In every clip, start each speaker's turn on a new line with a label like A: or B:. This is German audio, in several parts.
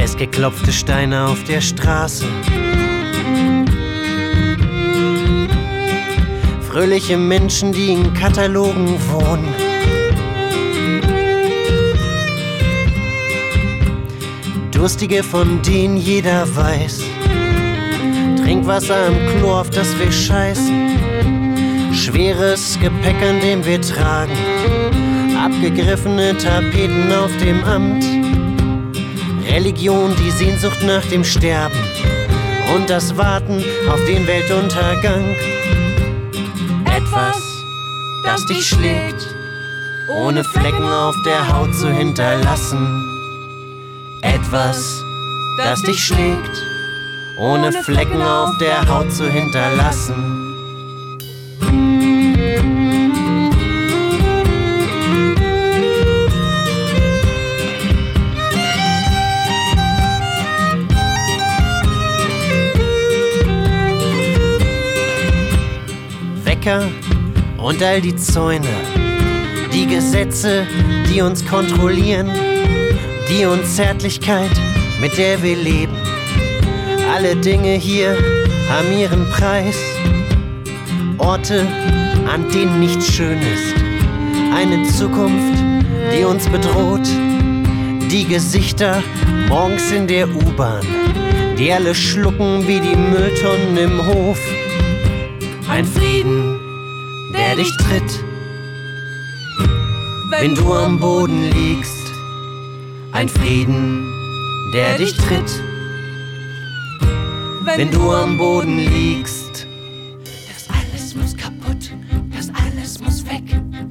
A: Festgeklopfte Steine auf der Straße. Fröhliche Menschen, die in Katalogen wohnen. Durstige, von denen jeder weiß. Trinkwasser im Klo, auf das wir scheißen. Schweres Gepäck, an dem wir tragen. Abgegriffene Tapeten auf dem Amt. Religion, die Sehnsucht nach dem Sterben. Und das Warten auf den Weltuntergang. Etwas, das dich schlägt, ohne Flecken auf der Haut zu hinterlassen. Etwas, das dich schlägt, ohne Flecken auf der Haut zu hinterlassen. Wecker und all die Zäune, die Gesetze, die uns kontrollieren, die Unzärtlichkeit, mit der wir leben. Alle Dinge hier haben ihren Preis. Orte, an denen nichts schön ist. Eine Zukunft, die uns bedroht. Die Gesichter morgens in der U-Bahn, die alle schlucken wie die Mülltonnen im Hof. Ein Frieden, der dich tritt, wenn du am Boden liegst. Ein Frieden, der dich tritt, wenn du am Boden liegst.
B: Das alles muss kaputt, das alles muss weg.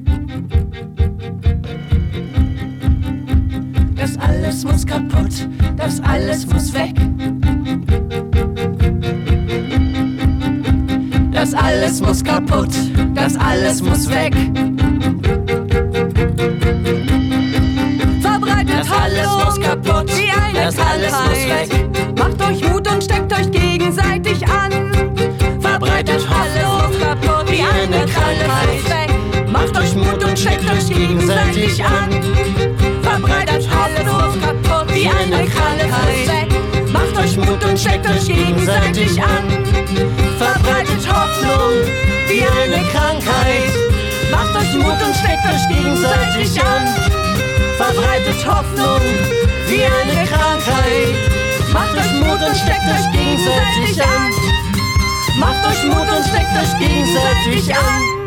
B: Das alles muss kaputt, das alles muss weg. Das alles muss kaputt, das alles muss weg. Verbreitet
A: Das alles muss kaputt,
B: wie eine
A: das alles muss weg.
B: Krankheit. Macht euch Mut und steckt euch gegenseitig an.
A: Verbreitet
B: Alles
A: Hoffnung,
B: muss kaputt wie eine Krankheit.
A: Macht euch Mut und steckt euch gegenseitig an.
B: Verbreitet Hoffnung kaputt wie eine Krankheit.
A: Macht euch Mut und steckt euch gegenseitig an. Verbreitet Hoffnung wie eine Krankheit. Macht euch Mut und steckt euch gegenseitig an. Verbreitet Hoffnung wie eine Krankheit. Macht euch Mut und steckt euch gegenseitig an. Macht euch Mut und steckt euch gegenseitig an.